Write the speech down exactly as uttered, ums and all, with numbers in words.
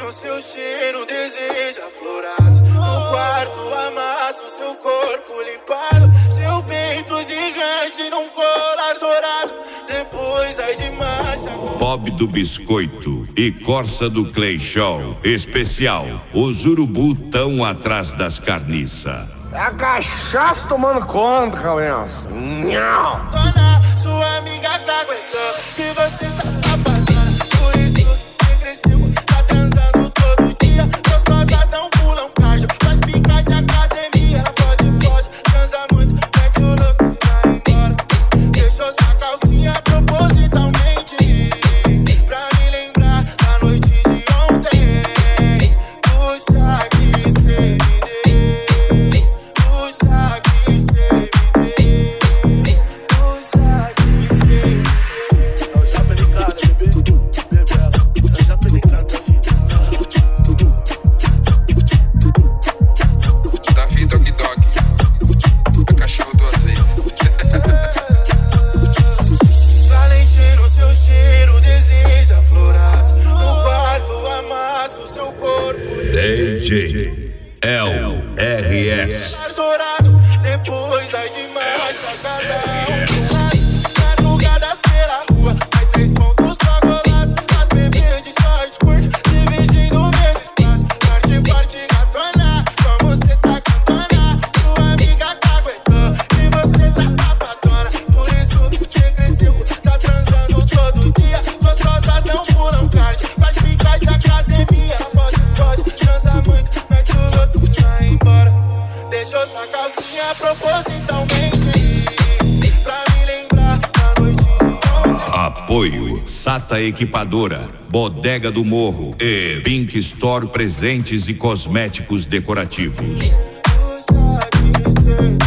o seu cheiro, deseja florados. No quarto amasso seu corpo limpado, seu peito gigante num colar dourado. Depois ai de marcha. Bob do Biscoito e Corsa do Clay Show. Especial, os urubu tão atrás das carniças. É a cachaça tomando conta, cabeça. Dona, sua amiga tá aguentando que você tá sapadona. Por isso você cresceu, tá transando todo dia. Gostosas não pulam cardio, faz pica de academia. Ela pode, pode, transa muito, mete o louco e vai embora. Deixou sua calcinha propositalmente pra me lembrar da noite de ontem. Puxa que cê me deu, puxa que cê me deu, puxa que cê me deu. Eu já peguei cada bebê, bebela. Eu já peguei cada vida. Davi Dog Dog, é cachorro duas vezes. Valentino, seu cheiro deseja florados. No quarto amasso seu corpo D J L R S. dourado. Depois ai de marcha, cada um pro lado. Madrugadas pela rua, mais três pontos só golaço. As bebês de short curto, dividindo o mesmo espaço. Forte, forte, gatona, como cê tá cantona. Sua amiga tá aguentando e você tá safadona. Por isso que cê cresceu, tá transando todo dia. Gostosas não pulam cardio, faz pica de academia. Pode, pode, transa muito, mete o louco e vai embora. Deixou sua calcinha propositalmente pra me lembrar da noite de ontem. Apoio Sata Equipadora, Bodega do Morro e Pink Store Presentes e Cosméticos Decorativos. Puxa que cê